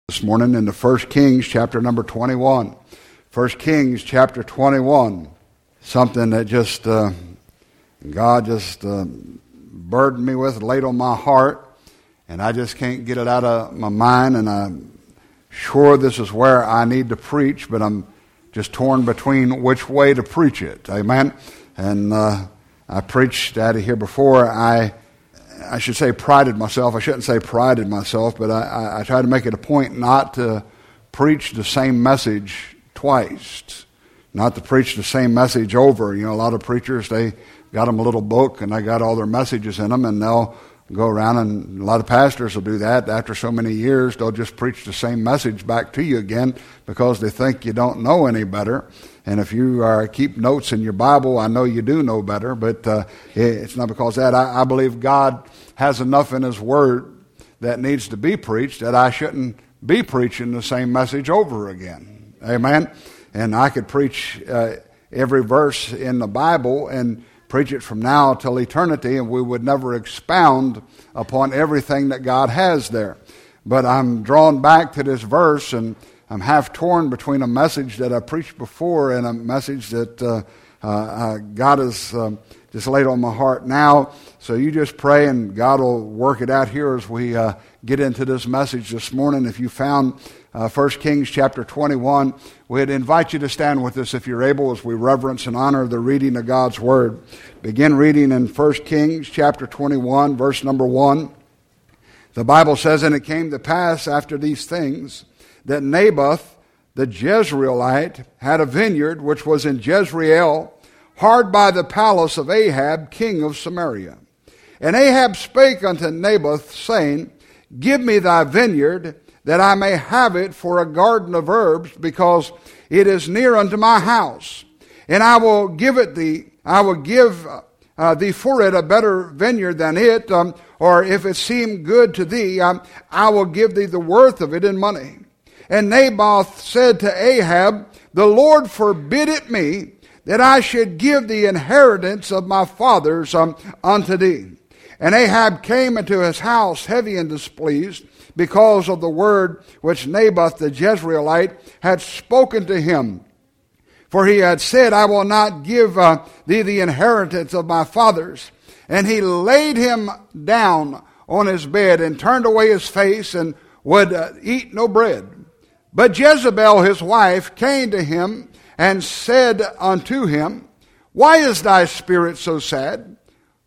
This morning in the 1 Kings chapter number 21. 1 Kings chapter 21. Something that God just burdened me with, laid on my heart, and I just can't get it out of my mind, and I'm sure this is where I need to preach, but I'm just torn between which way to preach it. Amen? And I preached out of here before. I should say prided myself. I shouldn't say prided myself, but I try to make it a point not to preach the same message twice, not to preach the same message over. You know, a lot of preachers, they got them a little book and they got all their messages in them, and they'll go around, and a lot of pastors will do that. After so many years, they'll just preach the same message back to you again because they think you don't know any better. And if you keep notes in your Bible, I know you do know better, but it's not because of that. I believe God has enough in His Word that needs to be preached that I shouldn't be preaching the same message over again. Amen? And I could preach every verse in the Bible and preach it from now till eternity, and we would never expound upon everything that God has there. But I'm drawn back to this verse, and I'm half torn between a message that I preached before and a message that God has just laid on my heart now. So you just pray, and God will work it out here as we get into this message this morning. If you found 1 Kings chapter 21, we'd invite you to stand with us if you're able as we reverence and honor the reading of God's Word. Begin reading in 1 Kings chapter 21, verse number 1. The Bible says, "And it came to pass after these things, that Naboth the Jezreelite had a vineyard which was in Jezreel, hard by the palace of Ahab, king of Samaria. And Ahab spake unto Naboth, saying, Give me thy vineyard, that I may have it for a garden of herbs, because it is near unto my house. And I will give it thee. I will give thee for it a better vineyard than it, or if it seem good to thee, I will give thee the worth of it in money. And Naboth said to Ahab, The Lord forbid it me, that I should give the inheritance of my fathers unto thee. And Ahab came into his house heavy and displeased, because of the word which Naboth the Jezreelite had spoken to him. For he had said, I will not give thee the inheritance of my fathers. And he laid him down on his bed, and turned away his face, and would eat no bread. But Jezebel his wife came to him, and said unto him, Why is thy spirit so sad,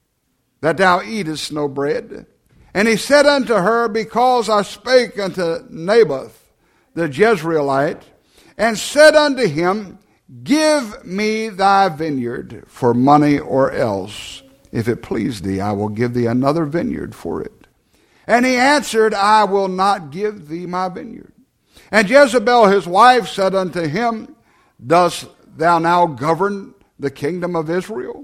that thou eatest no bread? And he said unto her, Because I spake unto Naboth the Jezreelite, and said unto him, Give me thy vineyard for money, or else, if it please thee, I will give thee another vineyard for it. And he answered, I will not give thee my vineyard. And Jezebel his wife said unto him, Dost thou now govern the kingdom of Israel?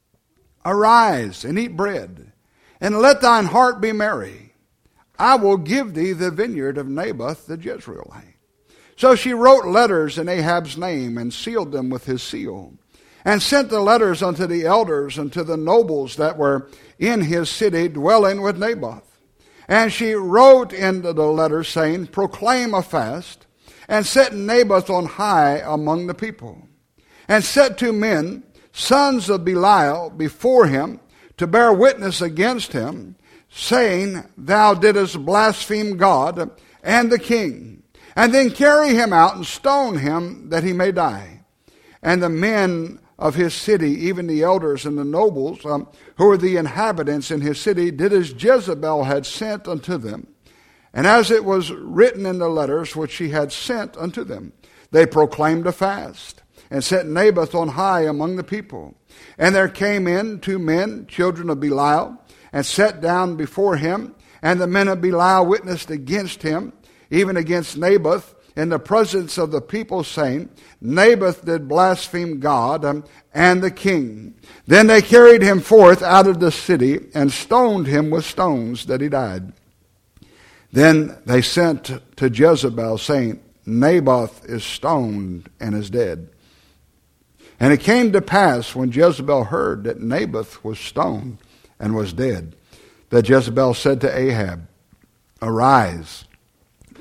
Arise and eat bread, and let thine heart be merry. I will give thee the vineyard of Naboth the Jezreelite. So she wrote letters in Ahab's name, and sealed them with his seal, and sent the letters unto the elders and to the nobles that were in his city, dwelling with Naboth. And she wrote in the letter, saying, Proclaim a fast, and set Naboth on high among the people. And set 2 men, sons of Belial, before him, to bear witness against him, saying, Thou didst blaspheme God and the king. And then carry him out, and stone him, that he may die. And the men of his city, even the elders and the nobles, who were the inhabitants in his city, did as Jezebel had sent unto them. And as it was written in the letters which she had sent unto them, they proclaimed a fast, and set Naboth on high among the people. And there came in 2 men, children of Belial, and sat down before him. And the men of Belial witnessed against him, even against Naboth, in the presence of the people, saying, Naboth did blaspheme God and the king. Then they carried him forth out of the city, and stoned him with stones, that he died. Then they sent to Jezebel, saying, Naboth is stoned and is dead. And it came to pass, when Jezebel heard that Naboth was stoned and was dead, that Jezebel said to Ahab, Arise,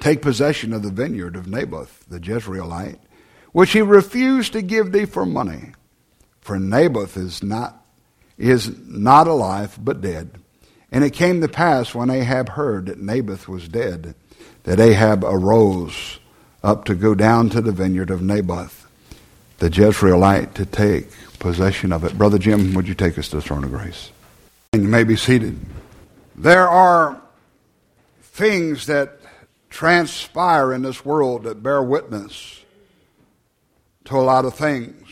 take possession of the vineyard of Naboth the Jezreelite, which he refused to give thee for money. For Naboth is not alive, but dead. And it came to pass, when Ahab heard that Naboth was dead, that Ahab arose up to go down to the vineyard of Naboth the Jezreelite to take possession of it. Brother Jim, would you take us to the throne of grace? And you may be seated. There are things that transpire in this world that bear witness to a lot of things.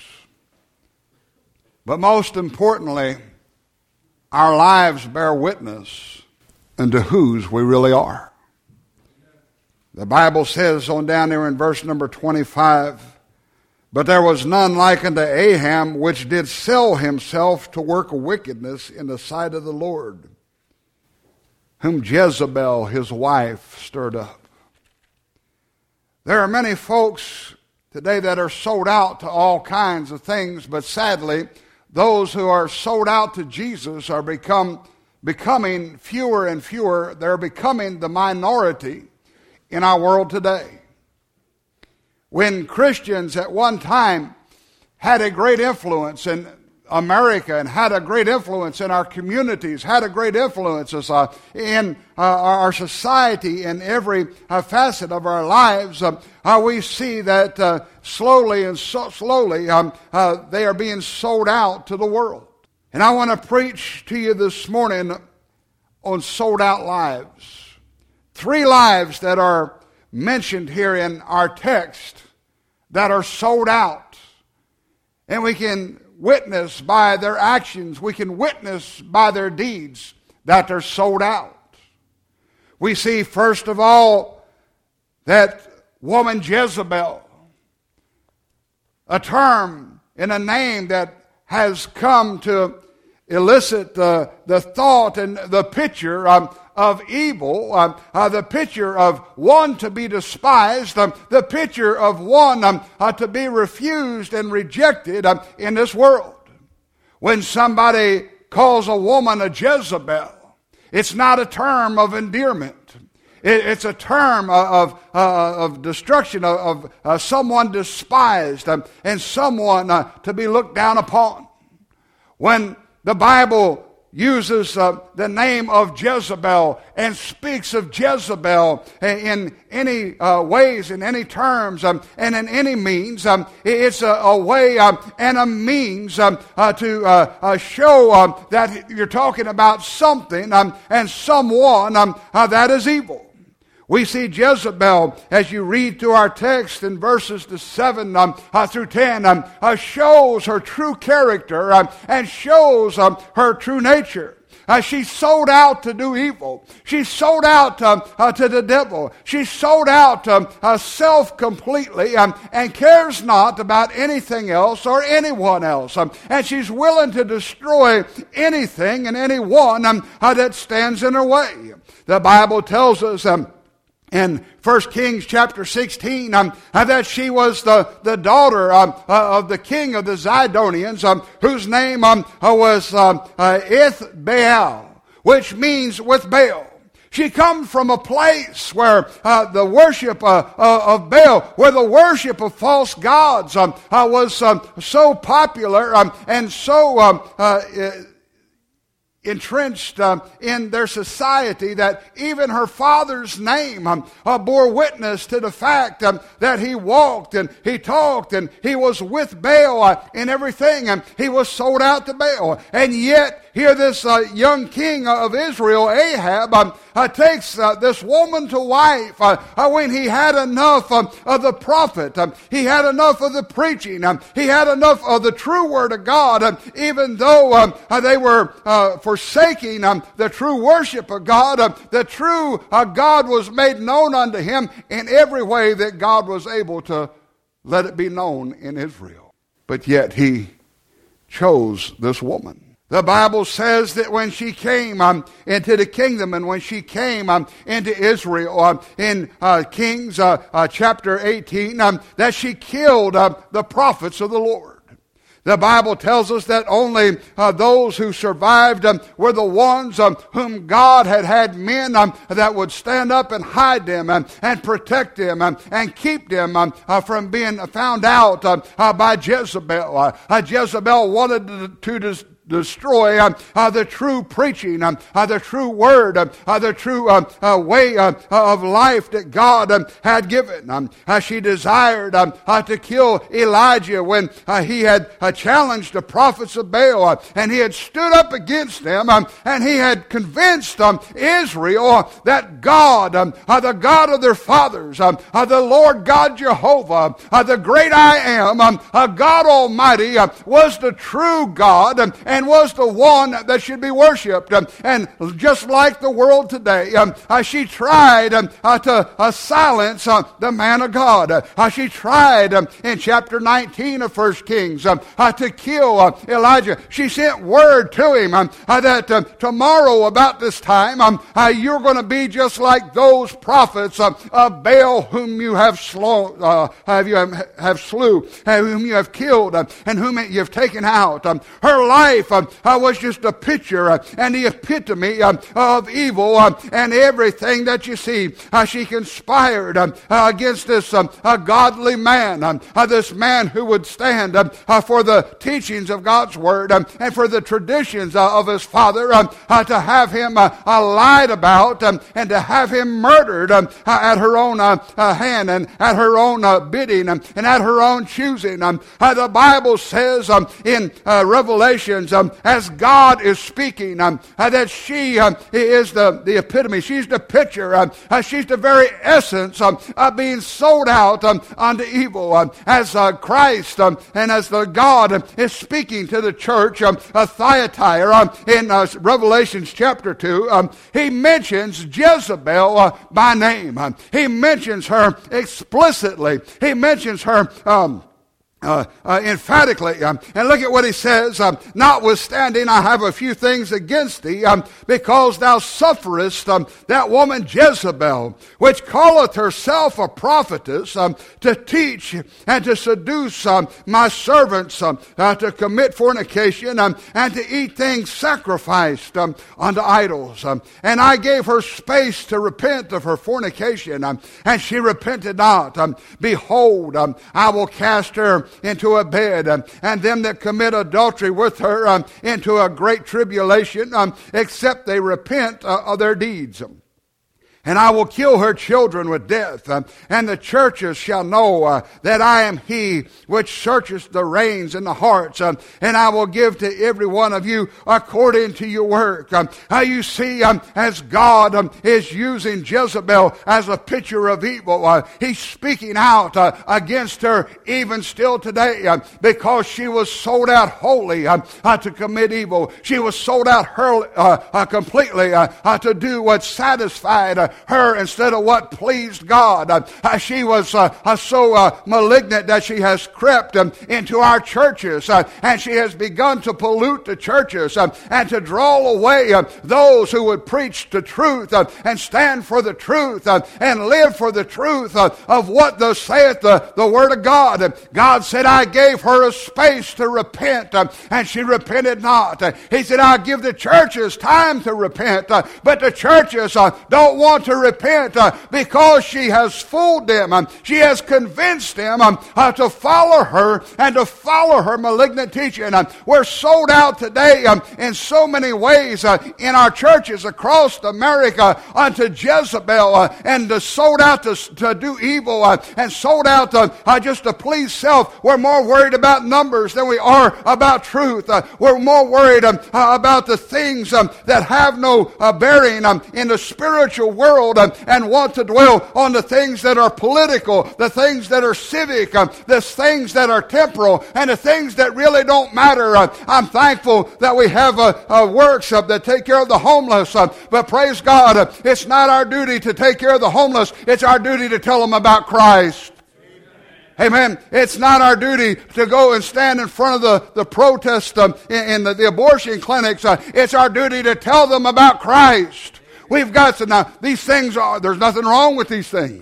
But most importantly, our lives bear witness unto whose we really are. The Bible says on down there in verse number 25, but there was none like unto Ahab, which did sell himself to work wickedness in the sight of the Lord, whom Jezebel his wife stirred up. There are many folks today that are sold out to all kinds of things, but sadly, those who are sold out to Jesus are becoming fewer and fewer. They're becoming the minority in our world today. When Christians at one time had a great influence in America and had a great influence in our communities, had a great influence in our society, in every facet of our lives, we see that slowly they are being sold out to the world. And I want to preach to you this morning on sold out lives. 3 lives that are mentioned here in our text that are sold out. And we can witness by their actions, we can witness by their deeds that they're sold out. We see first of all that woman Jezebel, a term and a name that has come to elicit the thought and the picture of evil, the picture of one to be despised, the picture of one to be refused and rejected in this world. When somebody calls a woman a Jezebel, it's not a term of endearment. It's a term of destruction, of someone despised and someone to be looked down upon. When the Bible uses the name of Jezebel and speaks of Jezebel in any ways, in any terms, and in any means, it's a way and a means to show that you're talking about something and someone that is evil. We see Jezebel, as you read through our text in verses 7 through 10, shows her true character and shows her true nature. She's sold out to do evil. She's sold out to the devil. She's sold out self completely and cares not about anything else or anyone else. And she's willing to destroy anything and anyone that stands in her way. The Bible tells us in 1 Kings chapter 16, that she was the daughter of the king of the Zidonians, whose name was Ithbaal, which means with Baal. She comes from a place where the worship of Baal, where the worship of false gods was so popular and so entrenched in their society that even her father's name bore witness to the fact that he walked and he talked and he was with Baal in everything, and he was sold out to Baal. And yet here this young king of Israel, Ahab, takes this woman to wife when he had enough of the prophet. He had enough of the preaching. He had enough of the true word of God, even though they were forsaking the true worship of God. The true God was made known unto him in every way that God was able to let it be known in Israel. But yet he chose this woman. The Bible says that when she came into the kingdom and when she came into Israel in Kings chapter 18, that she killed the prophets of the Lord. The Bible tells us that only those who survived were the ones whom God had men that would stand up and hide them and protect them and keep them from being found out by Jezebel. Jezebel wanted to destroy the true preaching, the true word, the true way of life that God had given. She desired to kill Elijah when he had challenged the prophets of Baal, and he had stood up against them, and he had convinced Israel that God, the God of their fathers, the Lord God Jehovah, the great I am, God Almighty, was the true God and was the one that should be worshipped. And just like the world today, she tried to silence the man of God. She tried in chapter 19 of 1 Kings to kill Elijah. She sent word to him that tomorrow about this time you're going to be just like those prophets of Baal whom you have slew, whom you have killed, and whom you have taken out. Her life was just a picture and the epitome of evil and everything that you see. She conspired against this godly man, this man who would stand for the teachings of God's Word and for the traditions of his father, to have him lied about and to have him murdered at her own hand and at her own bidding and at her own choosing. The Bible says in Revelations, as God is speaking, that she is the epitome. She's the picture. She's the very essence of being sold out unto evil. As Christ and as the God is speaking to the church of Thyatira in Revelation chapter 2, he mentions Jezebel by name. He mentions her explicitly. He mentions her emphatically. And look at what he says. Notwithstanding, I have a few things against thee, because thou sufferest that woman Jezebel, which calleth herself a prophetess, to teach and to seduce my servants to commit fornication and to eat things sacrificed unto idols. And I gave her space to repent of her fornication, and she repented not. Behold, I will cast her into a bed, and them that commit adultery with her into a great tribulation, except they repent of their deeds. And I will kill her children with death, and the churches shall know that I am he which searcheth the reins and the hearts, and I will give to every one of you according to your work. You see, as God is using Jezebel as a picture of evil, he's speaking out against her even still today, because she was sold out wholly to commit evil. She was sold out completely to do what satisfied her instead of what pleased God. She was so malignant that she has crept into our churches, and she has begun to pollute the churches and to draw away those who would preach the truth and stand for the truth and live for the truth of what thus saith the Word of God. God said, I gave her a space to repent, and she repented not. He said, I'll give the churches time to repent, but the churches don't want to repent because she has fooled them. She has convinced them to follow her and to follow her malignant teaching. We're sold out today in so many ways in our churches across America unto Jezebel, and sold out to do evil, and sold out just to please self. We're more worried about numbers than we are about truth. We're more worried about the things that have no bearing in the spiritual world, and want to dwell on the things that are political, the things that are civic, the things that are temporal, and the things that really don't matter. I'm thankful that we have works that take care of the homeless, but praise God, it's not our duty to take care of the homeless. It's our duty to tell them about Christ. Amen. It's not our duty to go and stand in front of the protest in the abortion clinics. It's our duty to tell them about Christ. We've got to now, these things there's nothing wrong with these things.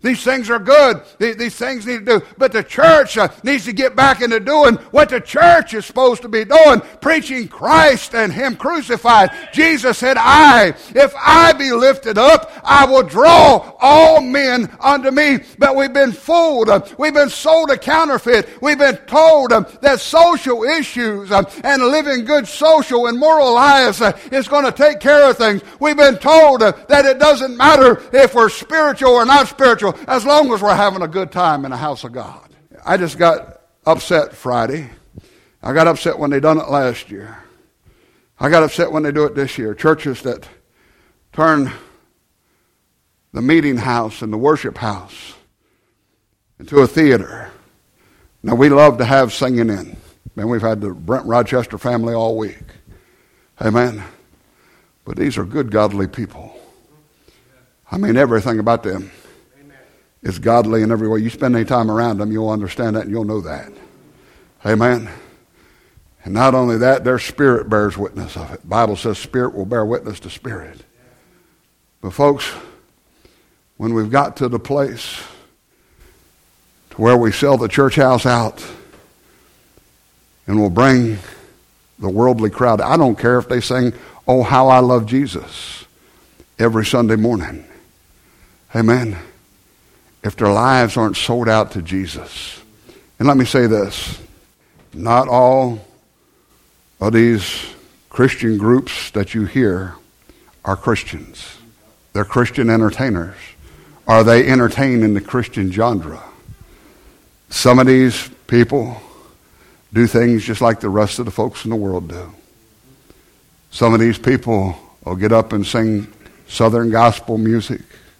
These things are good. These things need to do. But the church needs to get back into doing what the church is supposed to be doing, preaching Christ and Him crucified. Jesus said, if I be lifted up, I will draw all men unto me. But we've been fooled. We've been sold a counterfeit. We've been told that social issues and living good social and moral lives is going to take care of things. We've been told that it doesn't matter if we're spiritual or not spiritual, as long as we're having a good time in the house of God. I just got upset Friday. I got upset when they done it last year. I got upset when they do it this year. Churches that turn the meeting house and the worship house into a theater. Now, we love to have singing in. Man, we've had the Brent Rochester family all week. Amen. But these are good, godly people. I mean, everything about them is godly in every way. You spend any time around them, you'll understand that and you'll know that. Amen. And not only that, their spirit bears witness of it. The Bible says spirit will bear witness to spirit. But folks, when we've got to the place to where we sell the church house out and we'll bring the worldly crowd, I don't care if they sing, "Oh, how I love Jesus," every Sunday morning. Amen. If their lives aren't sold out to Jesus. And let me say this. Not all of these Christian groups that you hear are Christians. They're Christian entertainers. Are they entertained in the Christian genre? Some of these people do things just like the rest of the folks in the world do. Some of these people will get up and sing Southern gospel music,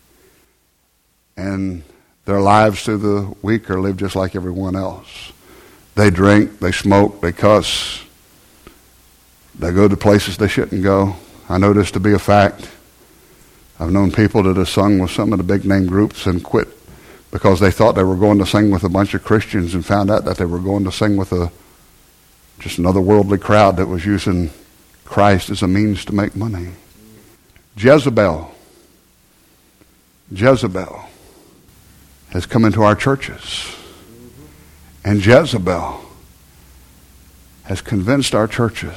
and their lives through the week are lived just like everyone else. They drink, they smoke, they cuss. They go to places they shouldn't go. I know this to be a fact. I've known people that have sung with some of the big name groups and quit because they thought they were going to sing with a bunch of Christians and found out that they were going to sing with just another worldly crowd that was using Christ as a means to make money. Jezebel has come into our churches. And Jezebel has convinced our churches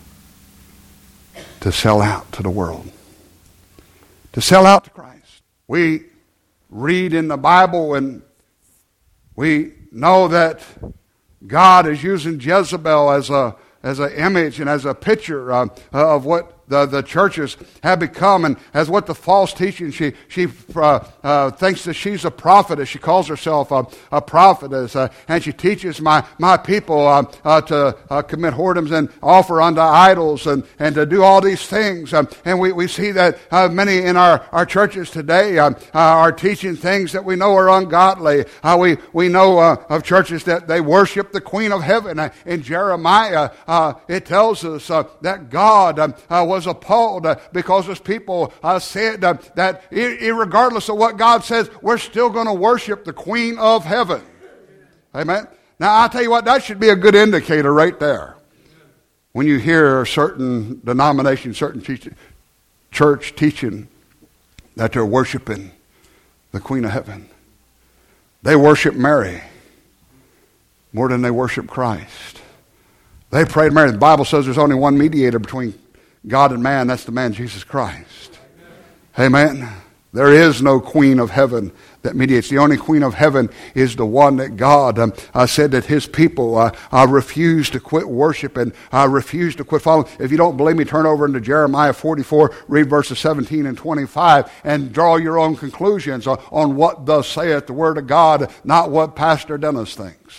to sell out to the world. To sell out to Christ. We read in the Bible and we know that God is using Jezebel as an image and as a picture of what the churches have become, and as what the false teaching. She thinks that she's a prophetess. She calls herself a prophetess, and she teaches my people to commit whoredoms and offer unto idols and to do all these things. And we see that many in our churches today are teaching things that we know are ungodly. We know of churches that they worship the Queen of Heaven. In Jeremiah, it tells us that God was appalled because his people said that regardless of what God says, we're still going to worship the Queen of Heaven. Amen. Now, I'll tell you what, that should be a good indicator right there. When you hear a certain denomination, certain church teaching that they're worshiping the Queen of Heaven. They worship Mary more than they worship Christ. They pray to Mary. The Bible says there's only one mediator between God and man. That's the man Jesus Christ. Amen. There is no Queen of Heaven that mediates. The only Queen of Heaven is the one that God said that his people refuse to quit worshiping, refuse to quit following. If you don't believe me, turn over into Jeremiah 44, read verses 17 and 25, and draw your own conclusions on what thus saith the Word of God, not what Pastor Dennis thinks.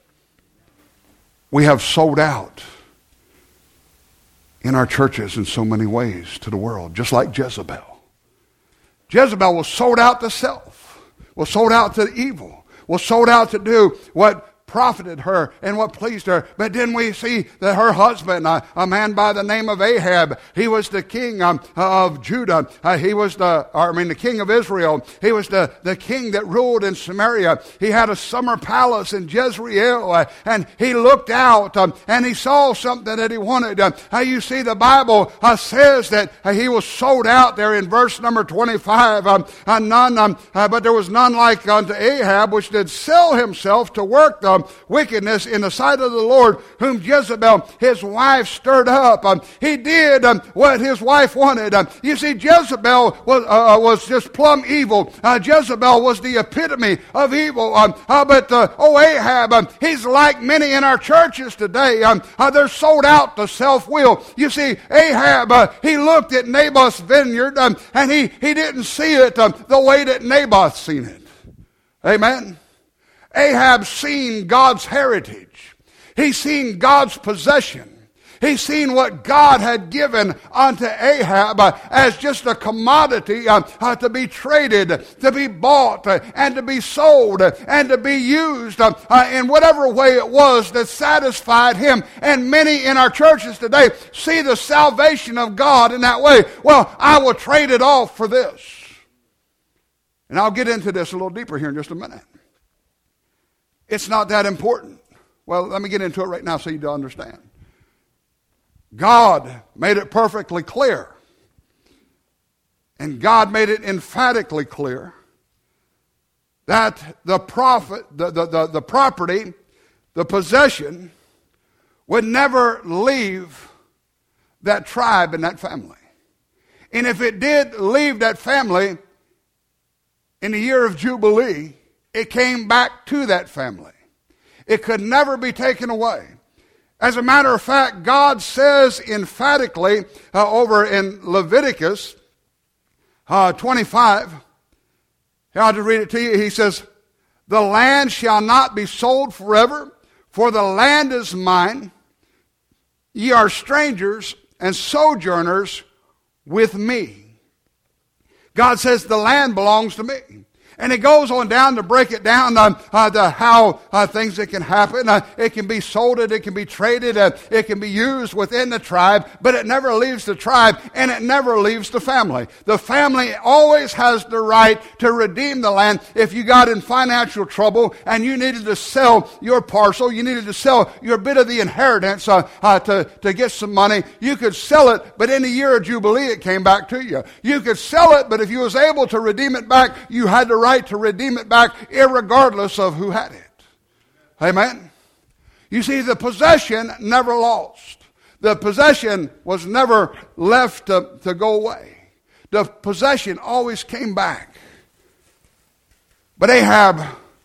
We have sold out in our churches in so many ways to the world, just like Jezebel. Jezebel was sold out to self, was sold out to evil, was sold out to do what profited her and what pleased her. But then we see that her husband, a man by the name of Ahab, he was the king of Judah. He was the king of Israel. He was the king that ruled in Samaria. He had a summer palace in Jezreel, and he looked out and he saw something that he wanted. You see, the Bible says that he was sold out there in verse number 25. But there was none like unto Ahab, which did sell himself to work the wickedness in the sight of the Lord, whom Jezebel, his wife, stirred up. He did what his wife wanted. You see, Jezebel was just plumb evil. Jezebel was the epitome of evil. But Ahab, he's like many in our churches today. They're sold out to self-will. You see, Ahab, he looked at Naboth's vineyard, and he didn't see it the way that Naboth seen it. Amen. Ahab seen God's heritage. He seen God's possession. He seen what God had given unto Ahab as just a commodity to be traded, to be bought, and to be sold, and to be used in whatever way it was that satisfied him. And many in our churches today see the salvation of God in that way. Well, I will trade it off for this. And I'll get into this a little deeper here in just a minute. It's not that important. Well, let me get into it right now so you understand. God made it perfectly clear. And God made it emphatically clear that the property, the possession, would never leave that tribe and that family. And if it did leave that family in the year of Jubilee, it came back to that family. It could never be taken away. As a matter of fact, God says emphatically over in Leviticus 25, I'll just read it to you. He says, "The land shall not be sold forever, for the land is mine. Ye are strangers and sojourners with me." God says the land belongs to me. And it goes on down to break it down to how things that can happen. It can be sold, it can be traded, it can be used within the tribe, but it never leaves the tribe and it never leaves the family. The family always has the right to redeem the land. If you got in financial trouble and you needed to sell your parcel, you needed to sell your bit of the inheritance to get some money, you could sell it, but in the year of Jubilee it came back to you. You could sell it, but if you was able to redeem it back, you had the right to redeem it back irregardless of who had it. Amen. You see, the possession never lost. The possession was never left to go away. The possession always came back. But Ahab,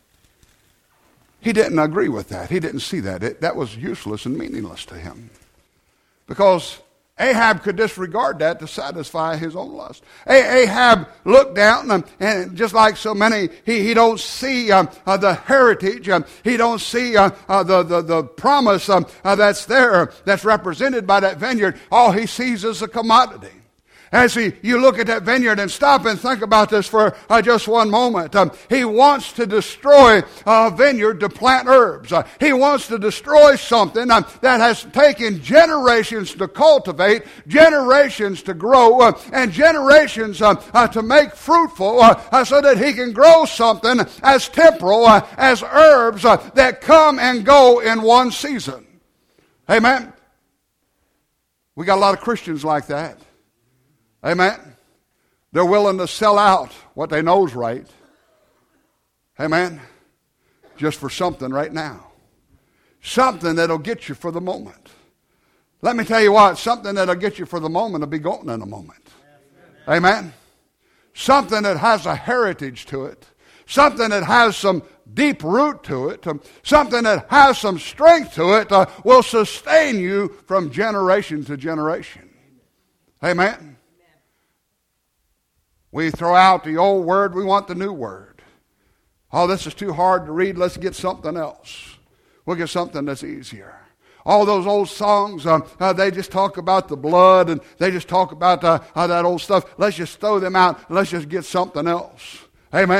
he didn't agree with that. He didn't see that. That was useless and meaningless to him. Because Ahab could disregard that to satisfy his own lust. Ahab looked down, and just like so many, he don't see the heritage. He don't see the promise that's there, that's represented by that vineyard. All he sees is a commodity. As you look at that vineyard and stop and think about this for just one moment. He wants to destroy a vineyard to plant herbs. He wants to destroy something that has taken generations to cultivate, generations to grow, and generations to make fruitful so that he can grow something as temporal as herbs that come and go in one season. Amen. We got a lot of Christians like that. Amen. They're willing to sell out what they know's right. Amen. Just for something right now. Something that'll get you for the moment. Let me tell you what, something that'll get you for the moment will be gone in a moment. Amen. Something that has a heritage to it. Something that has some deep root to it. Something that has some strength to it will sustain you from generation to generation. Amen. We throw out the old word, we want the new word. Oh, this is too hard to read, let's get something else. We'll get something that's easier. All those old songs, they just talk about the blood and they just talk about that old stuff. Let's just throw them out and let's just get something else. Amen.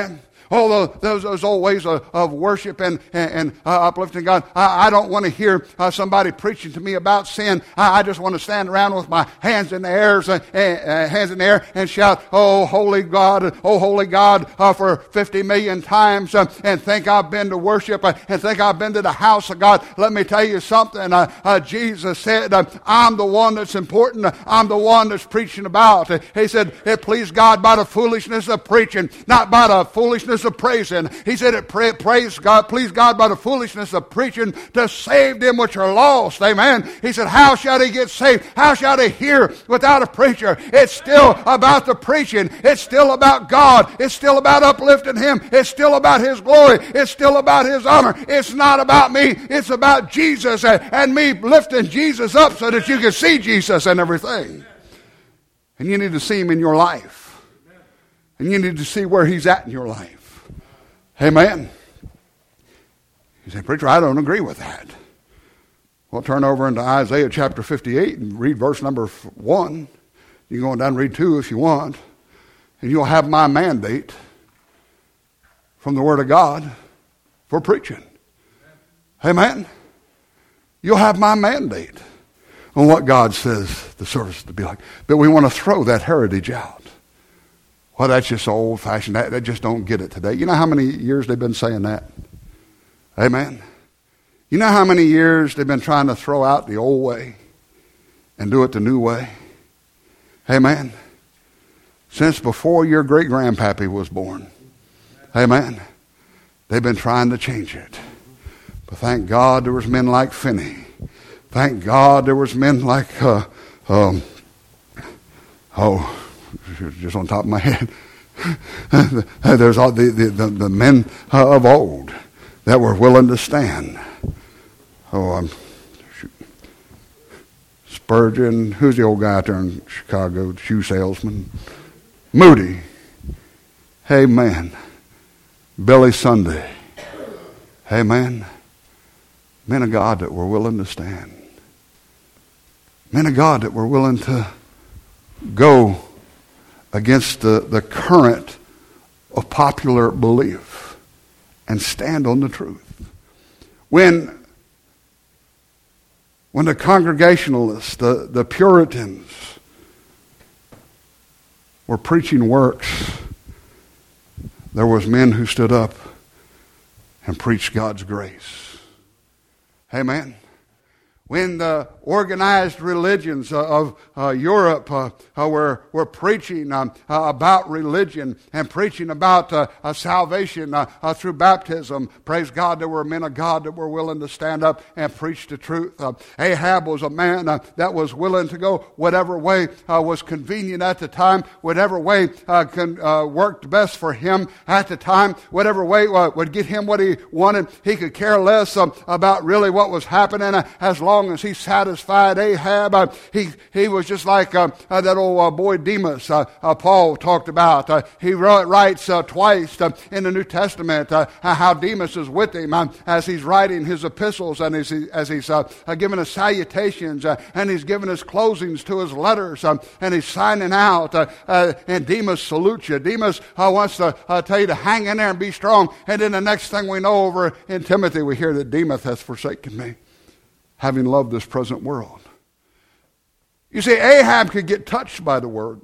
Oh, those old ways of worship and uplifting God. I don't want to hear somebody preaching to me about sin. I just want to stand around with my hands in the air and shout, oh, holy God, for 50 million times and think I've been to worship and think I've been to the house of God. Let me tell you something. Jesus said, I'm the one that's important. I'm the one that's preaching about. He said, it pleased God by the foolishness of preaching, not by the foolishness of praising. He said, it pleased God by the foolishness of preaching to save them which are lost. Amen. He said, how shall he get saved? How shall they hear without a preacher? It's still about the preaching. It's still about God. It's still about uplifting Him. It's still about His glory. It's still about His honor. It's not about me. It's about Jesus and me lifting Jesus up so that you can see Jesus and everything. And you need to see Him in your life. And you need to see where He's at in your life. Amen. You say, preacher, I don't agree with that. Well, turn over into Isaiah chapter 58 and read verse number 1. You can go down and read 2 if you want. And you'll have my mandate from the Word of God for preaching. Amen. You'll have my mandate on what God says the service is to be like. But we want to throw that heritage out. Well, that's just old-fashioned. They just don't get it today. You know how many years they've been saying that? Amen. You know how many years they've been trying to throw out the old way and do it the new way? Amen. Since before your great-grandpappy was born. Amen. They've been trying to change it. But thank God there was men like Finney. Thank God there was men like, just on top of my head. There's all the men of old that were willing to stand. Spurgeon, who's the old guy out there in Chicago, the shoe salesman? Moody. Amen. Billy Sunday. Amen. Men of God that were willing to stand. Men of God that were willing to go against the current of popular belief and stand on the truth. When the Congregationalists, the Puritans, were preaching works, there was men who stood up and preached God's grace. Amen. When the organized religions of Europe were preaching about religion and preaching about salvation through baptism, praise God, there were men of God that were willing to stand up and preach the truth. Ahab was a man that was willing to go whatever way was convenient at the time, whatever way worked best for him at the time, whatever way would get him what he wanted. He could care less about really what was happening as long as he satisfied Ahab. He was just like that old boy Demas Paul talked about. He writes twice in the New Testament how Demas is with him as he's writing his epistles and as he's giving us salutations and he's giving us closings to his letters and he's signing out and Demas salutes you. Demas wants to tell you to hang in there and be strong, and then the next thing we know over in Timothy we hear that Demas has forsaken me, having loved this present world. You see, Ahab could get touched by the word.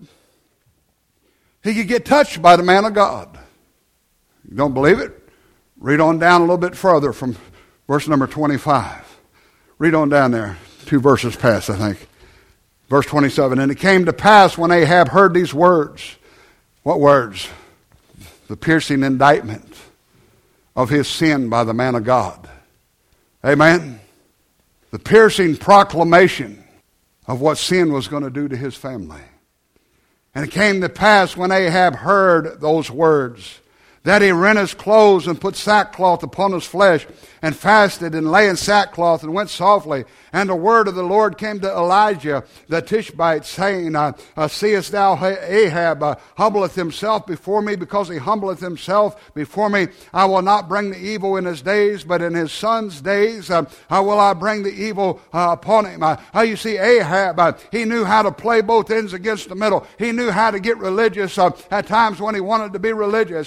He could get touched by the man of God. You don't believe it? Read on down a little bit further from verse number 25. Read on down there. 2 verses past, I think. Verse 27. And it came to pass when Ahab heard these words. What words? The piercing indictment of his sin by the man of God. Amen. The piercing proclamation of what sin was going to do to his family. And it came to pass when Ahab heard those words, that he rent his clothes and put sackcloth upon his flesh, and fasted and lay in sackcloth and went softly. And the word of the Lord came to Elijah the Tishbite, saying, seest thou Ahab humbleth himself before me? Because he humbleth himself before me, I will not bring the evil in his days, but in his son's days will I bring the evil upon him. You see, Ahab, he knew how to play both ends against the middle. He knew how to get religious at times when he wanted to be religious. He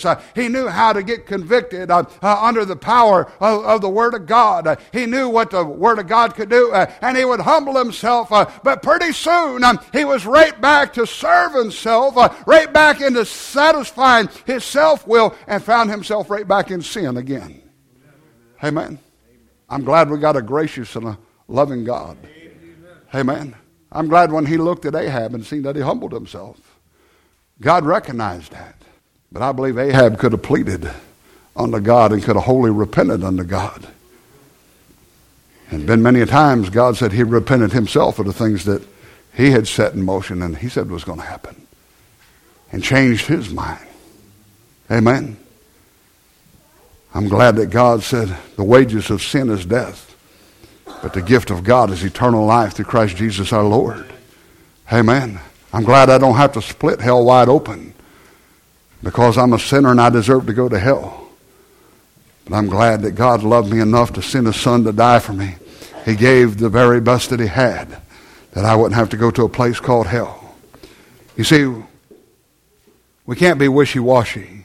He knew how to get convicted under the power of the Word of God. He knew what the Word of God could do, and he would humble himself. But pretty soon, he was right back to serving self, right back into satisfying his self-will, and found himself right back in sin again. Amen. I'm glad we got a gracious and a loving God. Amen. I'm glad when he looked at Ahab and seen that he humbled himself. God recognized that. But I believe Ahab could have pleaded unto God and could have wholly repented unto God. And been many a times God said he repented himself of the things that he had set in motion and he said was going to happen. And changed his mind. Amen. I'm glad that God said the wages of sin is death, but the gift of God is eternal life through Christ Jesus our Lord. Amen. I'm glad I don't have to split hell wide open because I'm a sinner and I deserve to go to hell. But I'm glad that God loved me enough to send his son to die for me. He gave the very best that he had, that I wouldn't have to go to a place called hell. You see, we can't be wishy-washy.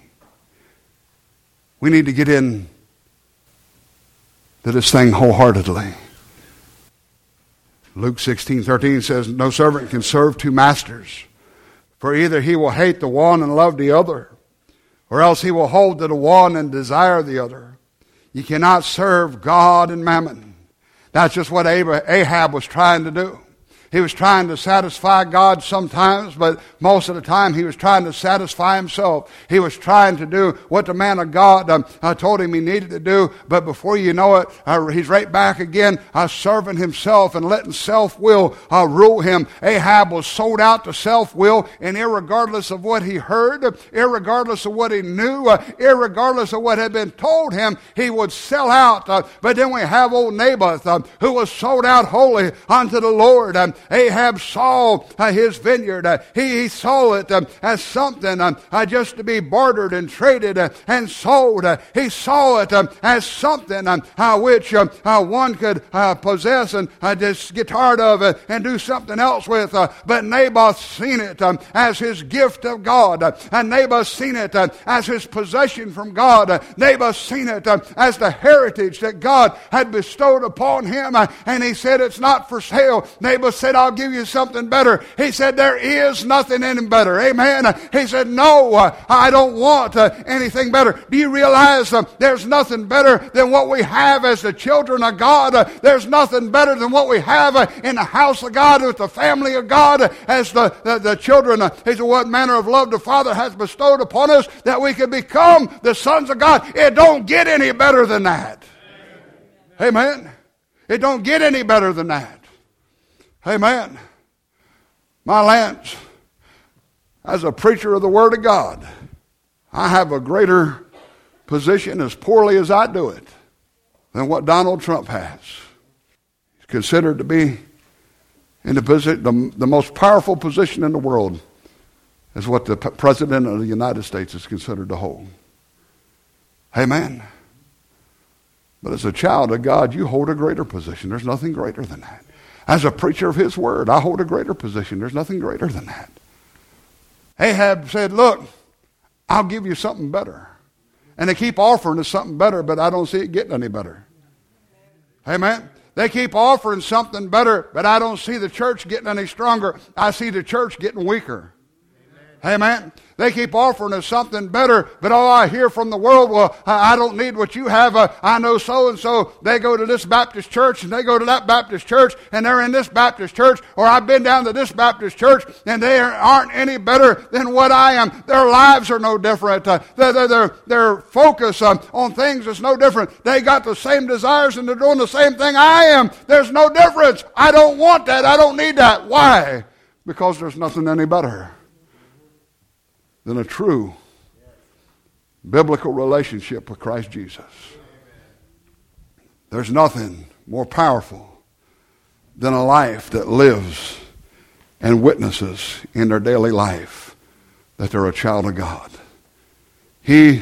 We need to get in to this thing wholeheartedly. Luke 16:13 says, no servant can serve two masters, for either he will hate the one and love the other, or else he will hold to the one and desire the other. You cannot serve God and mammon. That's just what Ahab was trying to do. He was trying to satisfy God sometimes, but most of the time he was trying to satisfy himself. He was trying to do what the man of God told him he needed to do, but before you know it, he's right back again serving himself and letting self-will rule him. Ahab was sold out to self-will, and irregardless of what he heard, irregardless of what he knew, irregardless of what had been told him, he would sell out. But then we have old Naboth, who was sold out wholly unto the Lord. Ahab saw his vineyard. He saw it as something just to be bartered and traded and sold. He saw it as something which one could possess and just get tired of and do something else with. But Naboth seen it as his gift of God. And Naboth seen it as his possession from God. Naboth seen it as the heritage that God had bestowed upon him. And he said, it's not for sale. Naboth said, I'll give you something better. He said, there is nothing any better. Amen. He said, no, I don't want anything better. Do you realize there's nothing better than what we have as the children of God? There's nothing better than what we have in the house of God, with the family of God, as the children. He said, what manner of love the Father has bestowed upon us that we can become the sons of God. It don't get any better than that. Amen. It don't get any better than that. Amen. My Lance, as a preacher of the Word of God, I have a greater position, as poorly as I do it, than what Donald Trump has. He's considered to be in the most powerful position in the world, is what the President of the United States is considered to hold. Amen. But as a child of God, you hold a greater position. There's nothing greater than that. As a preacher of his word, I hold a greater position. There's nothing greater than that. Ahab said, look, I'll give you something better. And they keep offering us something better, but I don't see it getting any better. Amen. They keep offering something better, but I don't see the church getting any stronger. I see the church getting weaker. Amen. They keep offering us something better, but all I hear from the world, well, I don't need what you have. I know so-and-so. They go to this Baptist church, and they go to that Baptist church, and they're in this Baptist church, or I've been down to this Baptist church, and they aren't any better than what I am. Their lives are no different. Their focus on things is no different. They got the same desires, and they're doing the same thing I am. There's no difference. I don't want that. I don't need that. Why? Because there's nothing any better than a true biblical relationship with Christ Jesus. There's nothing more powerful than a life that lives and witnesses in their daily life that they're a child of God. He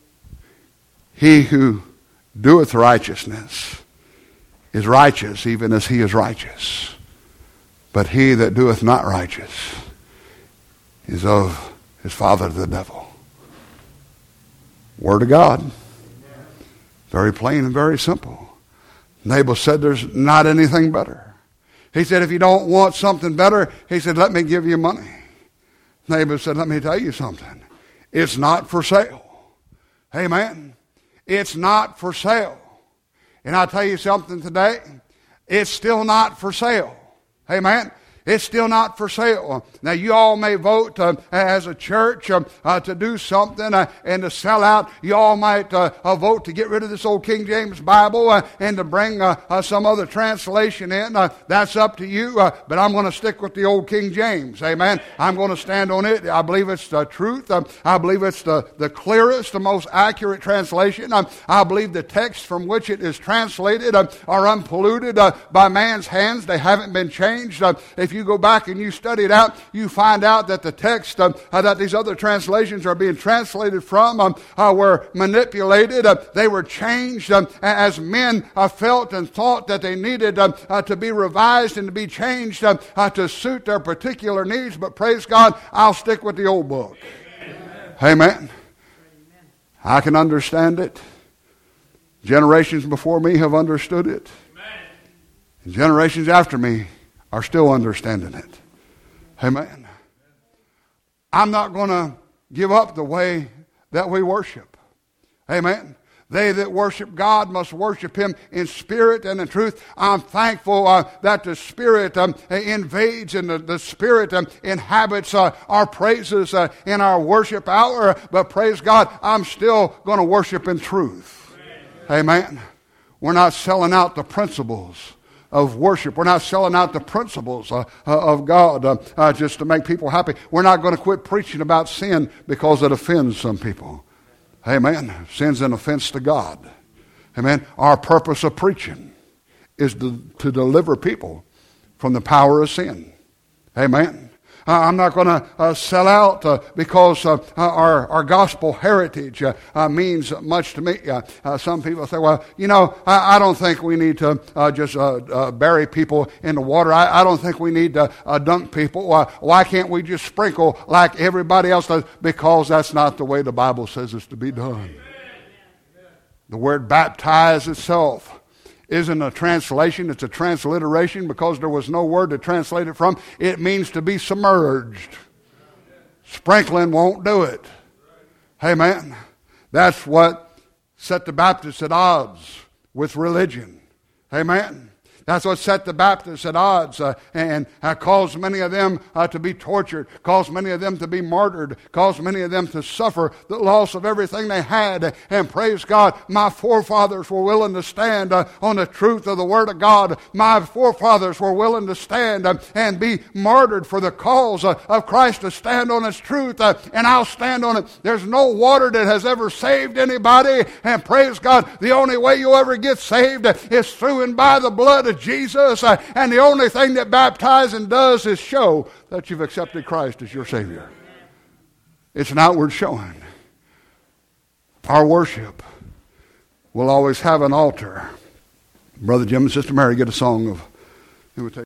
who doeth righteousness is righteous even as he is righteous. But he that doeth not righteous is of his father the devil. Word of God. Very plain and very simple. Nabal said there's not anything better. He said, if you don't want something better, he said, let me give you money. Nabal said, let me tell you something. It's not for sale. Amen. It's not for sale. And I'll tell you something today. It's still not for sale. Amen. It's still not for sale. Now, you all may vote as a church to do something and to sell out. You all might vote to get rid of this old King James Bible and to bring some other translation in. That's up to you. But I'm going to stick with the old King James. Amen. I'm going to stand on it. I believe it's the truth. I believe it's the clearest, the most accurate translation. I believe the text from which it is translated are unpolluted by man's hands. They haven't been changed. If you go back and you study it out, you find out that the text that these other translations are being translated from were manipulated. They were changed as men felt and thought that they needed to be revised and to be changed to suit their particular needs. But praise God, I'll stick with the old book. Amen. Amen. I can understand it. Generations before me have understood it. And generations after me are still understanding it. Amen. I'm not going to give up the way that we worship. Amen. They that worship God must worship Him in spirit and in truth. I'm thankful that the Spirit invades and the Spirit inhabits our praises in our worship hour. But praise God, I'm still going to worship in truth. Amen. We're not selling out the principles of worship. We're not selling out the principles of God just to make people happy. We're not going to quit preaching about sin because it offends some people. Amen. Sin's an offense to God. Amen. Our purpose of preaching is to deliver people from the power of sin. Amen. I'm not going to sell out because our gospel heritage means much to me. Some people say, well, I don't think we need to just bury people in the water. I don't think we need to dunk people. Why can't we just sprinkle like everybody else does? Because that's not the way the Bible says it's to be done. The word baptize itself isn't a translation, it's a transliteration because there was no word to translate it from. It means to be submerged. Sprinkling won't do it. Amen. That's what set the Baptists at odds with religion. Amen. That's what set the Baptists at odds and caused many of them to be tortured, caused many of them to be martyred, caused many of them to suffer the loss of everything they had. And praise God, my forefathers were willing to stand on the truth of the Word of God. My forefathers were willing to stand and be martyred for the cause of Christ, to stand on His truth, and I'll stand on it. There's no water that has ever saved anybody, and praise God, the only way you'll ever get saved is through and by the blood of Jesus, and the only thing that baptizing does is show that you've accepted Christ as your Savior. It's an outward showing. Our worship will always have an altar. Brother Jim and Sister Mary, get a song of invitation.